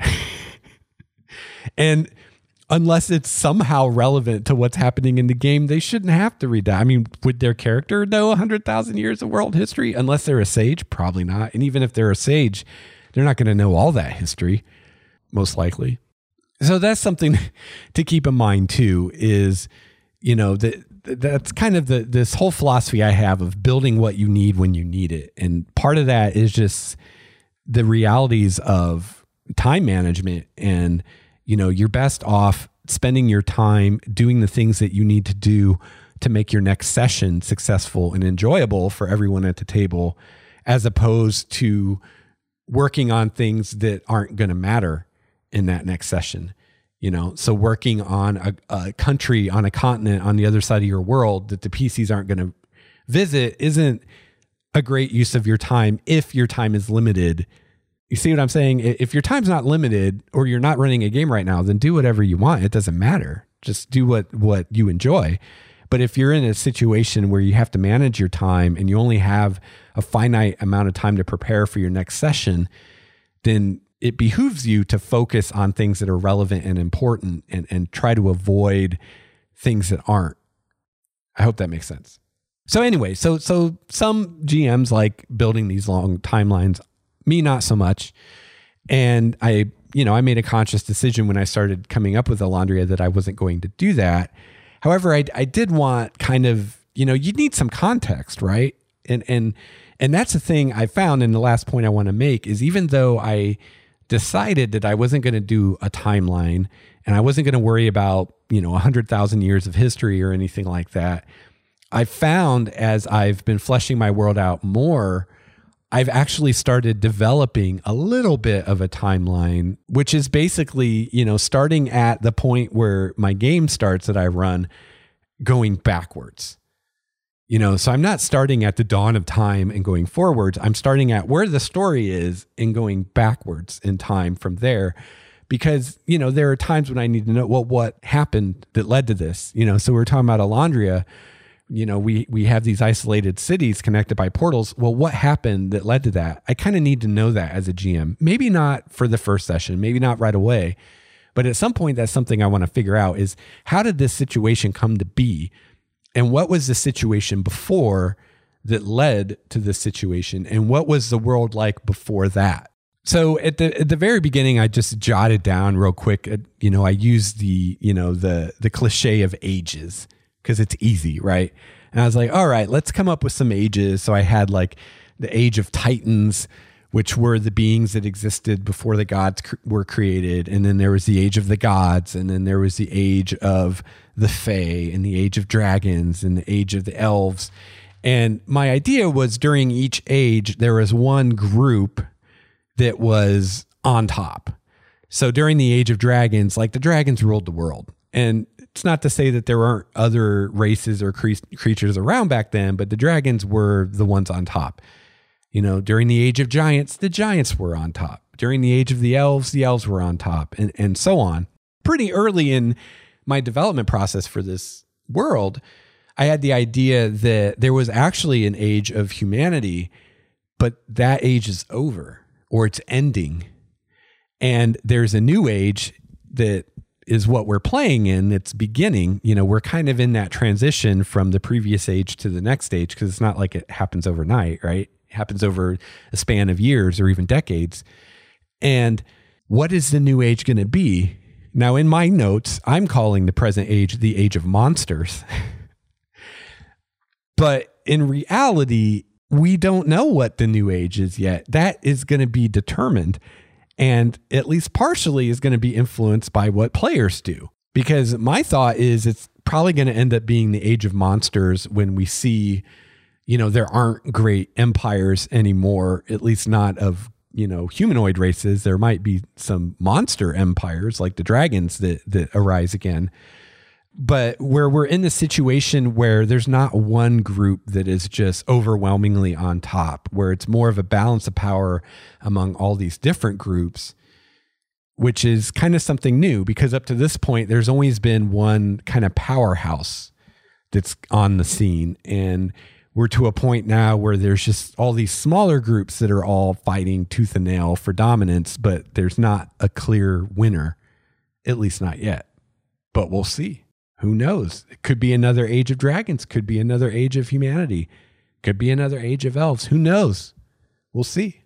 S1: And unless it's somehow relevant to what's happening in the game, they shouldn't have to read that. I mean, would their character know 100,000 years of world history? Unless they're a sage? Probably not. And even if they're a sage, they're not going to know all that history, most likely. So that's something to keep in mind too, is, you know, that's kind of this whole philosophy I have of building what you need when you need it. And part of that is just the realities of time management. And, you know, you're best off spending your time doing the things that you need to do to make your next session successful and enjoyable for everyone at the table, as opposed to working on things that aren't going to matter in that next session. You know, so working on a country, on a continent on the other side of your world that the PCs aren't going to visit isn't a great use of your time if your time is limited. You see what I'm saying? If your time's not limited, or you're not running a game right now, then do whatever you want. It doesn't matter. Just do what you enjoy. But if you're in a situation where you have to manage your time and you only have a finite amount of time to prepare for your next session, then it behooves you to focus on things that are relevant and important, and try to avoid things that aren't. I hope that makes sense. So anyway, so some GMs like building these long timelines, me not so much. And I made a conscious decision when I started coming up with Elandria that I wasn't going to do that. However, I did want kind of, you need some context, right? And that's the thing I found, and the last point I want to make is, even though I decided that I wasn't going to do a timeline and I wasn't going to worry about, 100,000 years of history or anything like that. I found as I've been fleshing my world out more, I've actually started developing a little bit of a timeline, which is basically, starting at the point where my game starts that I run, going backwards. So I'm not starting at the dawn of time and going forwards. I'm starting at where the story is and going backwards in time from there. Because, there are times when I need to know, what happened that led to this? So we're talking about Alondria. We have these isolated cities connected by portals. Well, what happened that led to that? I kind of need to know that as a GM. Maybe not for the first session, maybe not right away. But at some point, that's something I want to figure out is how did this situation come to be? And what was the situation before that led to this situation? And what was the world like before that? So at the very beginning, I just jotted down real quick. I used the cliche of ages because it's easy, right? And I was like, all right, let's come up with some ages. So I had like the age of Titans, which were the beings that existed before the gods were created. And then there was the age of the gods. And then there was the age of the Fae and the age of dragons and the age of the elves. And my idea was during each age, there was one group that was on top. So during the age of dragons, like the dragons ruled the world. And it's not to say that there weren't other races or creatures around back then, but the dragons were the ones on top. During the age of giants, the giants were on top. During the age of the elves were on top, and so on. Pretty early in my development process for this world, I had the idea that there was actually an age of humanity, but that age is over or it's ending. And there's a new age that is what we're playing in. It's beginning. We're kind of in that transition from the previous age to the next age because it's not like it happens overnight, right? It happens over a span of years or even decades. And what is the new age going to be? Now, in my notes, I'm calling the present age the age of monsters. But in reality, we don't know what the new age is yet. That is going to be determined, and at least partially is going to be influenced by what players do. Because my thought is it's probably going to end up being the age of monsters when we see, there aren't great empires anymore, at least not of, humanoid races. There might be some monster empires like the dragons that arise again. But where we're in the situation where there's not one group that is just overwhelmingly on top, where it's more of a balance of power among all these different groups, which is kind of something new because up to this point, there's always been one kind of powerhouse that's on the scene. And we're to a point now where there's just all these smaller groups that are all fighting tooth and nail for dominance, but there's not a clear winner, at least not yet. But we'll see. Who knows? It could be another age of dragons, could be another age of humanity, could be another age of elves. Who knows? We'll see.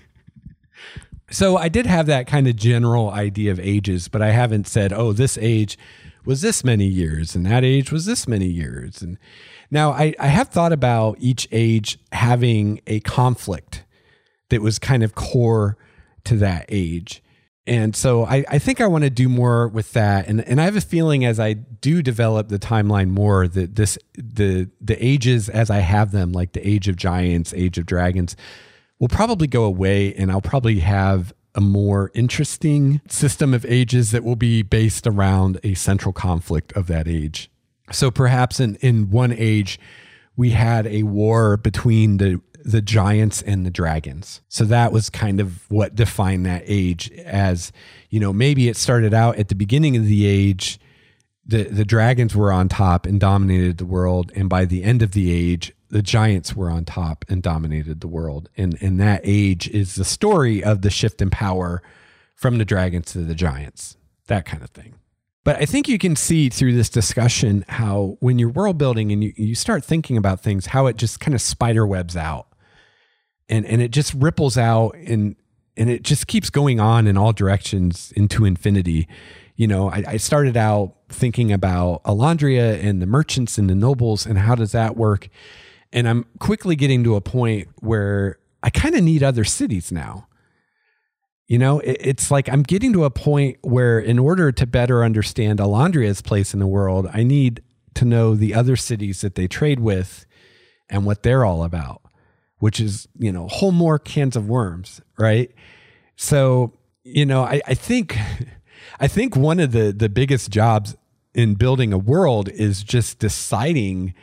S1: So I did have that kind of general idea of ages, but I haven't said, oh, this age was this many years and that age was this many years. And now I have thought about each age having a conflict that was kind of core to that age. And so I think I want to do more with that. And I have a feeling as I do develop the timeline more that the ages as I have them, like the age of giants, age of dragons, will probably go away. And I'll probably have a more interesting system of ages that will be based around a central conflict of that age. So perhaps in one age, we had a war between the giants and the dragons. So that was kind of what defined that age as, maybe it started out at the beginning of the age, the dragons were on top and dominated the world. And by the end of the age, the giants were on top and dominated the world. And that age is the story of the shift in power from the dragons to the giants, that kind of thing. But I think you can see through this discussion how when you're world building and you start thinking about things, how it just kind of spider webs out. And it just ripples out and it just keeps going on in all directions into infinity. I started out thinking about Alondria and the merchants and the nobles and how does that work? And I'm quickly getting to a point where I kind of need other cities now. It's like I'm getting to a point where in order to better understand Alondria's place in the world, I need to know the other cities that they trade with and what they're all about, which is, a whole more cans of worms, right? So, I think one of the biggest jobs in building a world is just deciding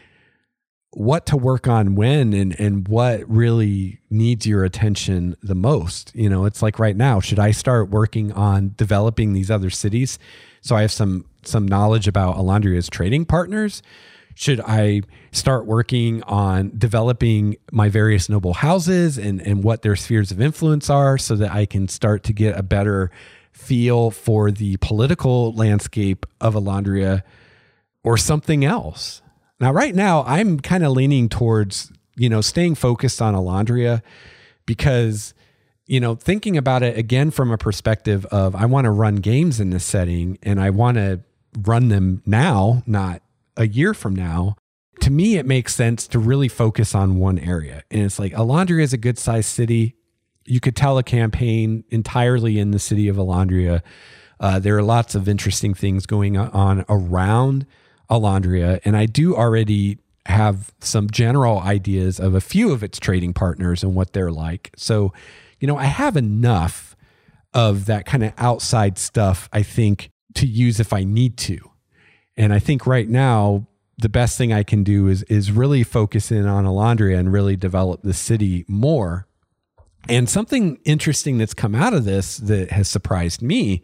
S1: what to work on when and what really needs your attention the most. It's like right now, should I start working on developing these other cities so I have some knowledge about Alondria's trading partners? Should I start working on developing my various noble houses and what their spheres of influence are so that I can start to get a better feel for the political landscape of Alondria, or something else? Now, right now, I'm kind of leaning towards, staying focused on Alondria because, thinking about it again from a perspective of I want to run games in this setting and I want to run them now, not a year from now. To me, it makes sense to really focus on one area. And it's like Alondria is a good sized city. You could tell a campaign entirely in the city of Alondria. There are lots of interesting things going on around Alondria, and I do already have some general ideas of a few of its trading partners and what they're like. So, I have enough of that kind of outside stuff, I think, to use if I need to. And I think right now, the best thing I can do is really focus in on Alondria and really develop the city more. And something interesting that's come out of this that has surprised me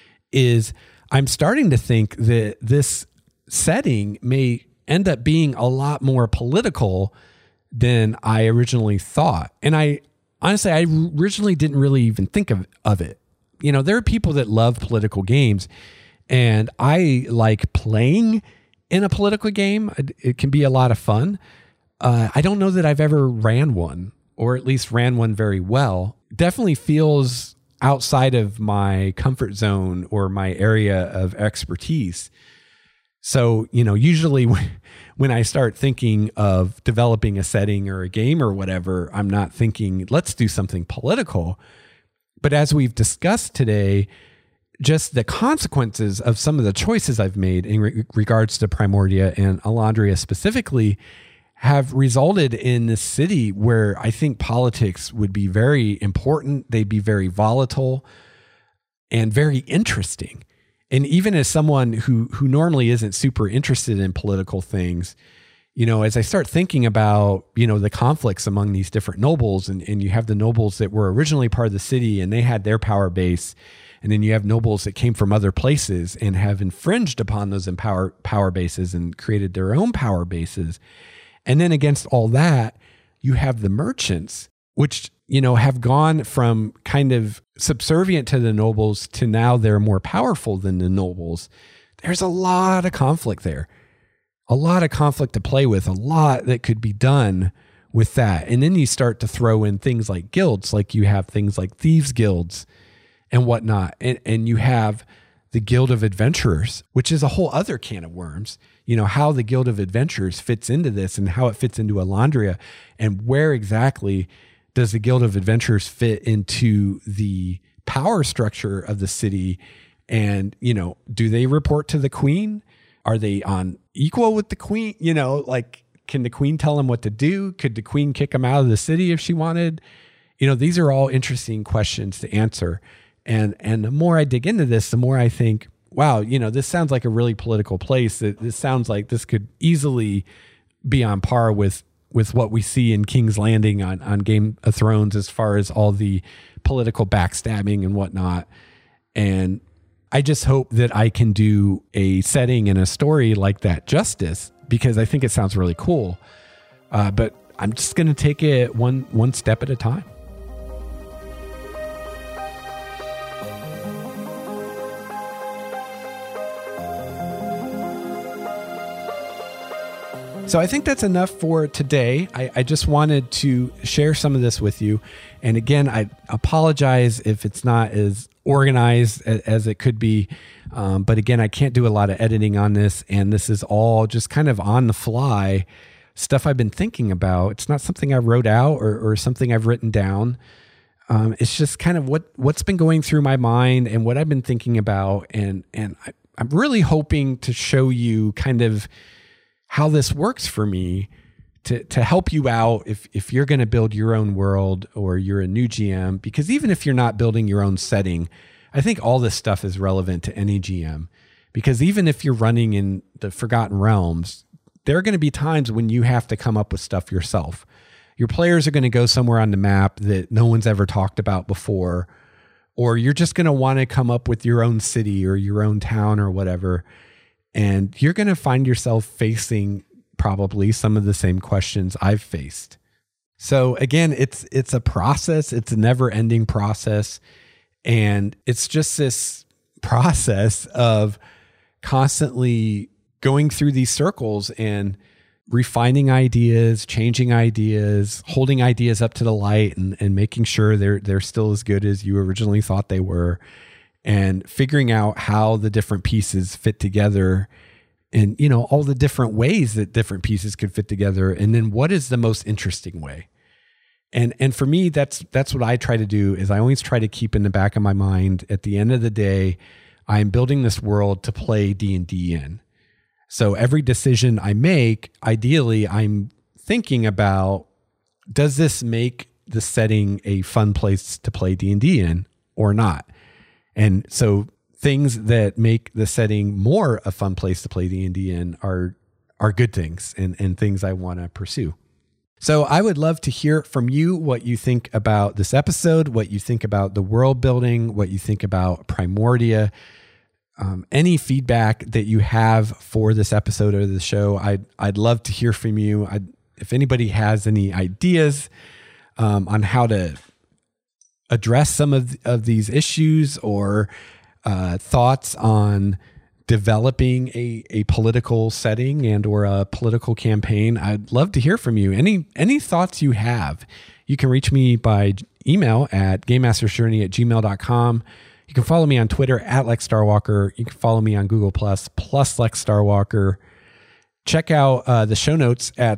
S1: is I'm starting to think that this setting may end up being a lot more political than I originally thought. And I originally didn't really even think of it. There are people that love political games, and I like playing in a political game. It can be a lot of fun. I don't know that I've ever ran one, or at least ran one very well. Definitely feels outside of my comfort zone or my area of expertise. So, usually when I start thinking of developing a setting or a game or whatever, I'm not thinking, let's do something political. But as we've discussed today, just the consequences of some of the choices I've made in regards to Primordia and Alondria specifically have resulted in this city where I think politics would be very important. They'd be very volatile and very interesting. And even as someone who normally isn't super interested in political things, as I start thinking about, the conflicts among these different nobles, and you have the nobles that were originally part of the city and they had their power base. And then you have nobles that came from other places and have infringed upon those power bases and created their own power bases. And then against all that, you have the merchants, which, have gone from kind of subservient to the nobles to now they're more powerful than the nobles. There's a lot of conflict there, a lot of conflict to play with, a lot that could be done with that. And then you start to throw in things like guilds, like you have things like thieves guilds and whatnot. And you have the Guild of Adventurers, which is a whole other can of worms. How the Guild of Adventurers fits into this and how it fits into Alondria, and where exactly does the Guild of Adventurers fit into the power structure of the city? And, do they report to the queen? Are they on equal with the queen? Can the queen tell them what to do? Could the queen kick them out of the city if she wanted? These are all interesting questions to answer. And the more I dig into this, the more I think, wow, this sounds like a really political place. This sounds like this could easily be on par with what we see in King's Landing on Game of Thrones, as far as all the political backstabbing and whatnot. And I just hope that I can do a setting and a story like that justice, because I think it sounds really cool. But I'm just going to take it one step at a time. So I think that's enough for today. I just wanted to share some of this with you. And again, I apologize if it's not as organized as it could be. But again, I can't do a lot of editing on this. And this is all just kind of on the fly stuff I've been thinking about. It's not something I wrote out or something I've written down. It's just kind of what's been going through my mind and what I've been thinking about. And I'm really hoping to show you kind of how this works for me to help you out if you're going to build your own world or you're a new GM, because even if you're not building your own setting, I think all this stuff is relevant to any GM, because even if you're running in the Forgotten Realms, there are going to be times when you have to come up with stuff yourself. Your players are going to go somewhere on the map that no one's ever talked about before, or you're just going to want to come up with your own city or your own town or whatever. And you're going to find yourself facing probably some of the same questions I've faced. So again, it's a process. It's a never-ending process. And it's just this process of constantly going through these circles and refining ideas, changing ideas, holding ideas up to the light and making sure they're still as good as you originally thought they were, and figuring out how the different pieces fit together and, all the different ways that different pieces could fit together. And then what is the most interesting way? And for me, that's what I try to do, is I always try to keep in the back of my mind, at the end of the day, I'm building this world to play D&D in. So every decision I make, ideally, I'm thinking about, does this make the setting a fun place to play D&D in or not? And so things that make the setting more a fun place to play D&D in are good things and things I want to pursue. So I would love to hear from you what you think about this episode, what you think about the world building, what you think about Primordia. Any feedback that you have for this episode of the show, I'd love to hear from you. If anybody has any ideas on how to address some of these issues, or thoughts on developing a political setting and or a political campaign, I'd love to hear from you. Any thoughts you have, you can reach me by email at gamemastersjourney@gmail.com. You can follow me on Twitter @Lex Starwalker. You can follow me on Google plus Lex Starwalker. Check out the show notes at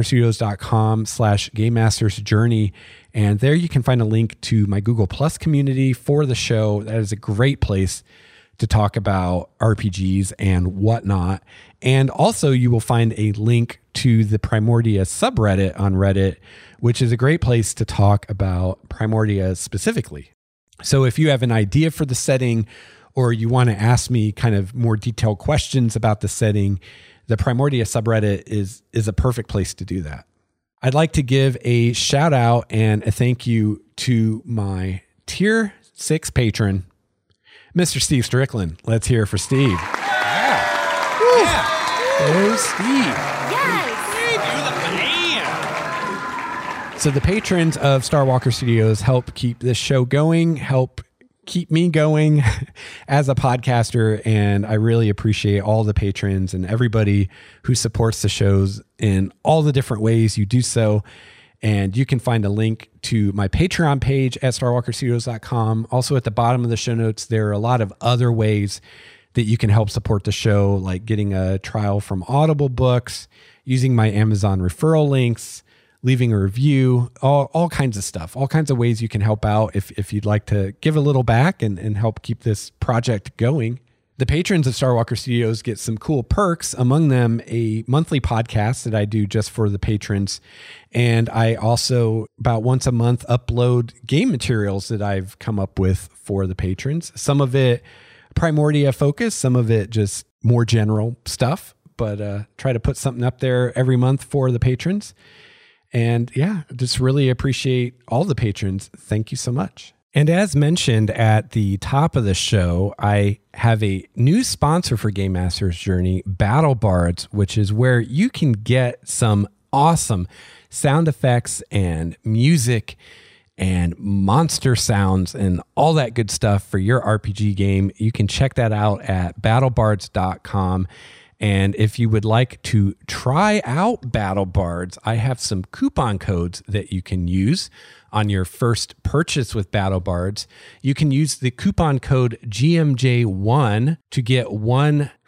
S1: starwalkerstudios.com/GameMastersJourney. And there you can find a link to my Google Plus community for the show. That is a great place to talk about RPGs and whatnot. And also you will find a link to the Primordia subreddit on Reddit, which is a great place to talk about Primordia specifically. So if you have an idea for the setting, or you want to ask me kind of more detailed questions about the setting, the Primordia subreddit is a perfect place to do that. I'd like to give a shout out and a thank you to my Tier 6 patron, Mr. Steve Strickland. Let's hear for Steve.
S2: Yeah.
S1: Go Steve.
S2: Yes.
S1: So the patrons of Starwalker Studios help keep this show going, help keep me going as a podcaster. And I really appreciate all the patrons and everybody who supports the shows in all the different ways you do so. And you can find a link to my Patreon page at starwalkerstudios.com. Also at the bottom of the show notes, there are a lot of other ways that you can help support the show, like getting a trial from Audible books, using my Amazon referral links, leaving a review, all kinds of stuff, all kinds of ways you can help out if you'd like to give a little back and help keep this project going. The patrons of Starwalker Studios get some cool perks, among them a monthly podcast that I do just for the patrons. And I also, about once a month, upload game materials that I've come up with for the patrons. Some of it Primordia focused, some of it just more general stuff, but try to put something up there every month for the patrons. And yeah, just really appreciate all the patrons. Thank you so much. And as mentioned at the top of the show, I have a new sponsor for Game Master's Journey, BattleBards, which is where you can get some awesome sound effects and music and monster sounds and all that good stuff for your RPG game. You can check that out at battlebards.com. And if you would like to try out BattleBards, I have some coupon codes that you can use on your first purchase with BattleBards. You can use the coupon code GMJ1 to get one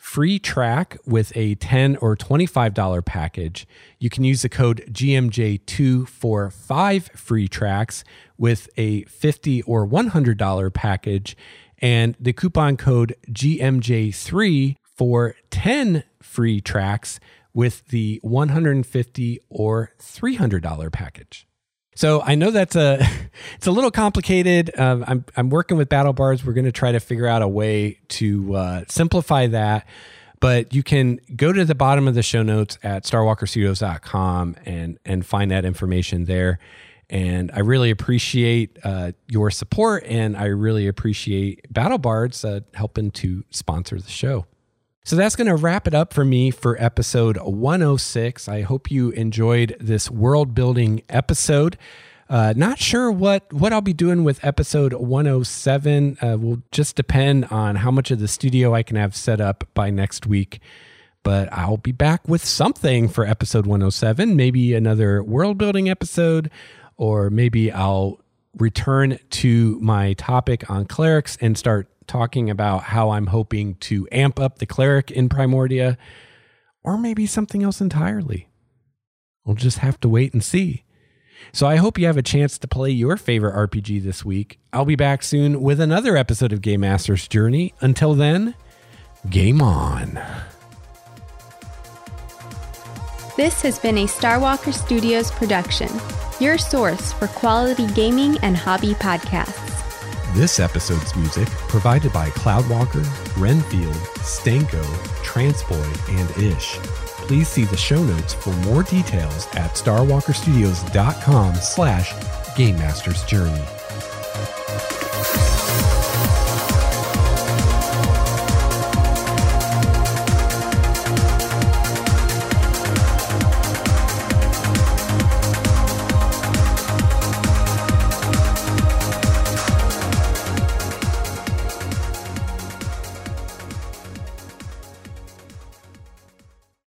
S1: free track with a $10 or $25 package. You can use the code GMJ2 for 5 free tracks with a $50 or $100 package, and the coupon code GMJ3 for 10 free tracks with the $150 or $300 package. So I know it's a little complicated. I'm working with BattleBards. We're going to try to figure out a way to simplify that. But you can go to the bottom of the show notes at starwalkerstudios.com and find that information there. And I really appreciate your support, and I really appreciate BattleBards helping to sponsor the show. So that's going to wrap it up for me for episode 106. I hope you enjoyed this world building episode. Not sure what I'll be doing with episode 107. Will just depend on how much of the studio I can have set up by next week. But I'll be back with something for episode 107, maybe another world building episode, or maybe I'll return to my topic on clerics and start talking about how I'm hoping to amp up the cleric in Primordia, or maybe something else entirely. We'll just have to wait and see. So I hope you have a chance to play your favorite RPG this week. I'll be back soon with another episode of Game Master's Journey. Until then, game on.
S2: This has been a Starwalker Studios production, your source for quality gaming and hobby podcasts.
S1: This episode's music provided by Cloudwalker, Renfield, Stanko, Transboy, and Ish. Please see the show notes for more details at starwalkerstudios.com/Game Master's Journey.